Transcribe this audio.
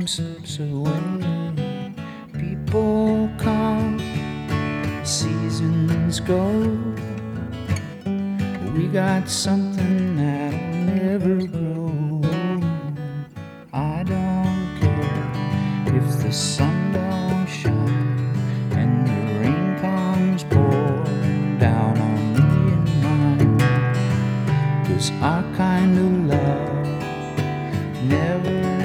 slips away. People come, seasons go. We got something that'll never grow. I don't care if the sun don't shine and the rain comes pouring down on me and mine, 'cause our kind of